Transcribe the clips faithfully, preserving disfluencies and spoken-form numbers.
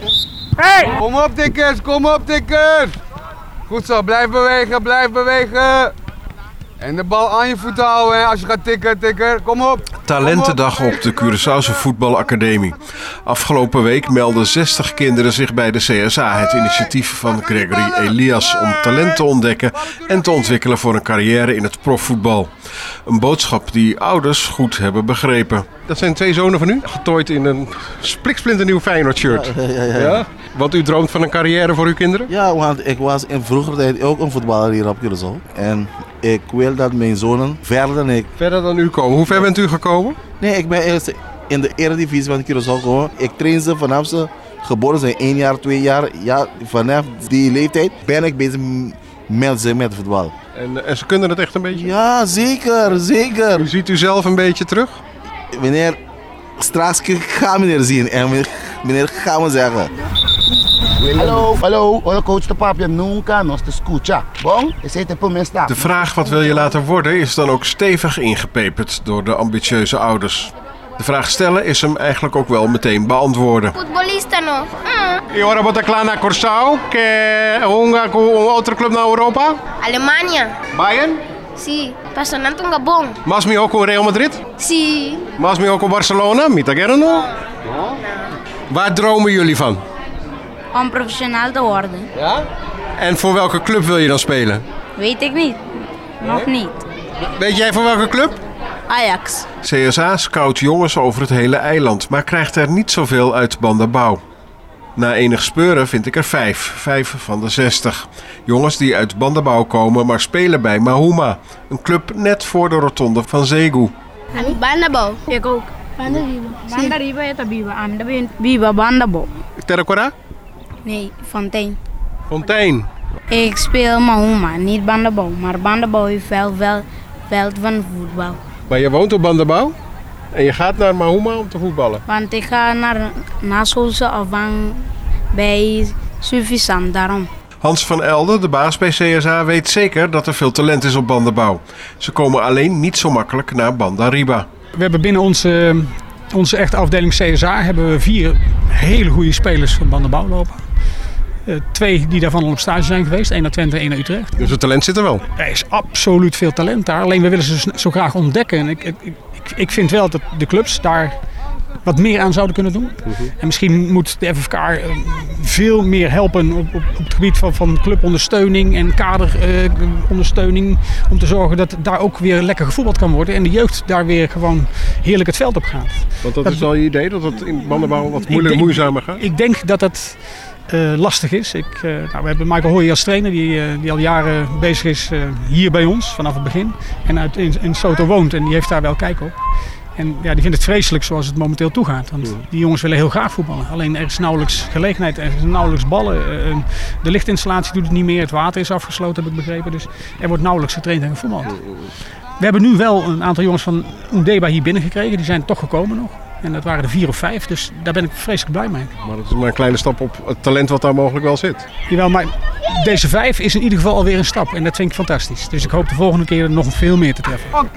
Hey! Kom op, tikkers, kom op, tikkers! Goed zo, blijf bewegen, blijf bewegen. En de bal aan je voeten houden hè, als je gaat tikken, tikker. Kom op. Talentendag op de Curaçaose Voetbalacademie. Afgelopen week meldden zestig kinderen zich bij de C S A, het initiatief van Gregory Elias om talent te ontdekken en te ontwikkelen voor een carrière in het profvoetbal. Een boodschap die ouders goed hebben begrepen. Dat zijn twee zonen van u, getooid in een spliksplinternieuw Feyenoord shirt. Ja, ja, ja, ja. Ja? Want u droomt van een carrière voor uw kinderen? Ja, want ik was in vroeger tijd ook een voetballer hier op Curaçao. En ik wil dat mijn zonen verder dan ik. Verder dan u komen. Hoe ver bent u gekomen? Nee, ik ben eerst in de Eredivisie van Curaçao gekomen. Ik train ze vanaf ze geboren zijn, één jaar, twee jaar. Ja, vanaf die leeftijd ben ik bezig met ze met voetbal. En, en ze kunnen het echt een beetje? Ja, zeker, zeker. U ziet u zelf een beetje terug? Meneer, straks ga meneer zien en meneer, meneer gaan we zeggen. Hallo, hallo, hola coach de Papia, nunca nos te escucha. Bon, ese te por mensaje. De vraag wat wil je laten worden is dan ook stevig ingepeperd door de ambitieuze ouders. De vraag stellen is hem eigenlijk ook wel meteen beantwoorden. Futbolista no. Mm. E ora bota claro na Curaçao, que junga com outra clube na Europa? Alemania. Bayern? Sí. Pasando un Gabón. Mas mi ook Real Madrid? Sí. Mas mi ook Barcelona? Mita Gerno? Waar dromen jullie van? Om professioneel te worden. Ja? En voor welke club wil je dan spelen? Weet ik niet. Nog niet. Weet jij voor welke club? Ajax. C S A scout jongens over het hele eiland, maar krijgt er niet zoveel uit Bandabau. Na enig speuren vind ik er vijf, vijf van de zestig. Jongens die uit Bandabau komen, maar spelen bij Mahuma. Een club net voor de rotonde van Zegu. Bandabau. Ik ook. Bandariba is Biba. Biba Bandabau. Terracora? Nee, Fontein. Fontein. Ik speel Mahuma, niet Bandabau. Maar Bandabau heeft wel wel veld van voetbal. Maar je woont op Bandabau en je gaat naar Mahuma om te voetballen? Want ik ga naar naschoolse afvang bij Sufisant, daarom. Hans van Elden, de baas bij C S A, weet zeker dat er veel talent is op Bandabau. Ze komen alleen niet zo makkelijk naar Bandariba. We hebben binnen onze, onze echte afdeling C S A hebben we vier hele goede spelers van Bandabau lopen. Uh, twee die daarvan al op stage zijn geweest. Eén naar Twente, één naar Utrecht. Dus het talent zit er wel? Er is absoluut veel talent daar. Alleen we willen ze zo graag ontdekken. En ik, ik, ik, ik vind wel dat de clubs daar wat meer aan zouden kunnen doen. Uh-huh. En misschien moet de F F K uh, veel meer helpen op, op, op het gebied van, van clubondersteuning en kaderondersteuning. Uh, om te zorgen dat daar ook weer lekker gevoetbald kan worden. En de jeugd daar weer gewoon heerlijk het veld op gaat. Want dat, dat is wel je idee, dat het in Bandabau wat moeilijker, denk, moeizamer gaat? Ik denk dat het Uh, lastig is. Ik, uh, nou, we hebben Michael Hoyer als trainer die, uh, die al jaren bezig is uh, hier bij ons vanaf het begin. En uit, in, in Soto woont en die heeft daar wel kijk op. En ja, die vindt het vreselijk zoals het momenteel toegaat. Want die jongens willen heel graag voetballen. Alleen er is nauwelijks gelegenheid, er is nauwelijks ballen. Uh, de lichtinstallatie doet het niet meer, het water is afgesloten heb ik begrepen. Dus er wordt nauwelijks getraind en gevoetbald. We hebben nu wel een aantal jongens van Undeba hier binnengekregen. Die zijn toch gekomen nog. En dat waren er vier of vijf, dus daar ben ik vreselijk blij mee. Maar dat is maar een kleine stap op het talent wat daar mogelijk wel zit. Jawel, maar deze vijf is in ieder geval alweer een stap. En dat vind ik fantastisch. Dus ik hoop de volgende keer nog veel meer te treffen. Oké!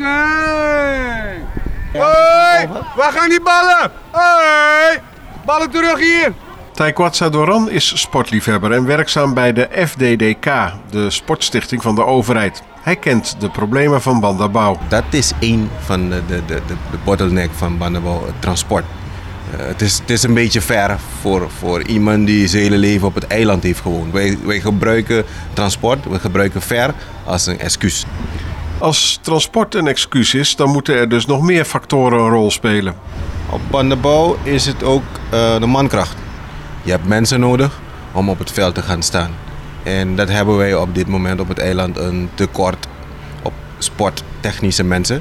Okay. Hoi! Waar gaan die ballen? Hoi! Ballen terug hier! Taekwatsa Doran is sportliefhebber en werkzaam bij de F D D K, de sportstichting van de overheid. Hij kent de problemen van Bandabau. Dat is één van de, de, de, de bottleneck van Bandabau, het transport. Uh, het, is, het is een beetje ver voor, voor iemand die zijn hele leven op het eiland heeft gewoond. Wij, wij gebruiken transport, we gebruiken ver als een excuus. Als transport een excuus is, dan moeten er dus nog meer factoren een rol spelen. Op Bandabau is het ook uh, de mankracht. Je hebt mensen nodig om op het veld te gaan staan. En dat hebben wij op dit moment op het eiland een tekort op sporttechnische mensen.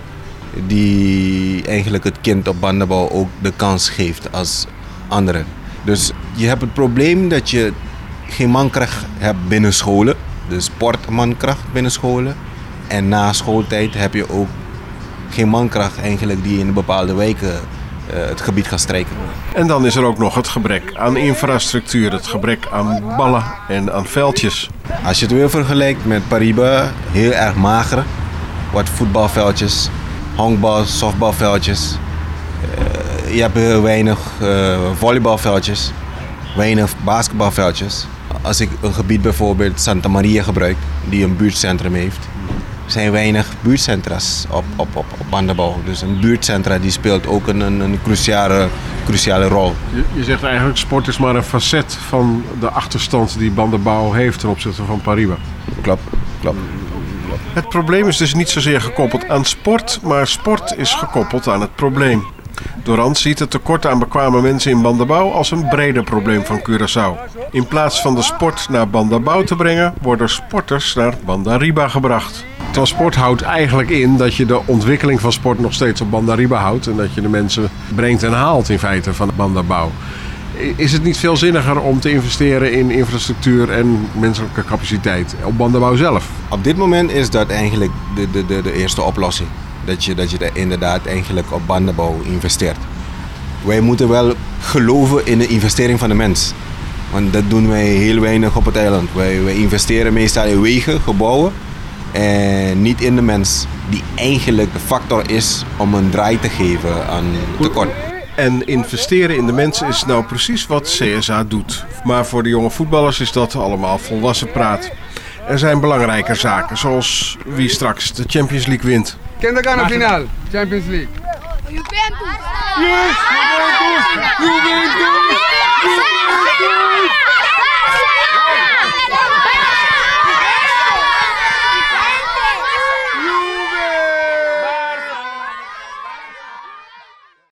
Die eigenlijk het kind op Bandabau ook de kans geeft als anderen. Dus je hebt het probleem dat je geen mankracht hebt binnen scholen. Dus sportmankracht binnen scholen. En na schooltijd heb je ook geen mankracht eigenlijk die in bepaalde wijken uh, het gebied gaat strijken. En dan is er ook nog het gebrek aan infrastructuur, het gebrek aan ballen en aan veldjes. Als je het weer vergelijkt met Pariba, heel erg mager. Wat voetbalveldjes, honkbal, softbalveldjes. Uh, je hebt heel weinig uh, volleybalveldjes. weinig basketbalveldjes. Als ik een gebied bijvoorbeeld Santa Maria gebruik, die een buurtcentrum heeft, zijn weinig buurtcentra's op, op, op, op bandenbouw. Dus een buurtcentra die speelt ook een, een, een cruciale, cruciale rol. Je, je zegt eigenlijk, sport is maar een facet van de achterstand die bandenbouw heeft ten opzichte van Paribas. Klopt, klopt. Het probleem is dus niet zozeer gekoppeld aan sport, maar sport is gekoppeld aan het probleem. Doran ziet het tekort aan bekwame mensen in bandenbouw als een breder probleem van Curaçao. In plaats van de sport naar bandenbouw te brengen, worden sporters naar Bandariba gebracht. Transport houdt eigenlijk in dat je de ontwikkeling van sport nog steeds op Bandariba houdt en dat je de mensen brengt en haalt in feite van bandenbouw. Is het niet veel zinniger om te investeren in infrastructuur en menselijke capaciteit op bandenbouw zelf? Op dit moment is dat eigenlijk de, de, de, de eerste oplossing. Dat je, dat je inderdaad eigenlijk op bandenbouw investeert. Wij moeten wel geloven in de investering van de mens. Want dat doen wij heel weinig op het eiland. Wij, wij investeren meestal in wegen, gebouwen en niet in de mens. Die eigenlijk de factor is om een draai te geven aan tekort. En investeren in de mensen is nou precies wat C S A doet. Maar voor de jonge voetballers is dat allemaal volwassen praat. Er zijn belangrijke zaken, zoals wie straks de Champions League wint. Ken de gaan finale, Champions League. Juventus! Yes! Juventus! Juventus! Juventus!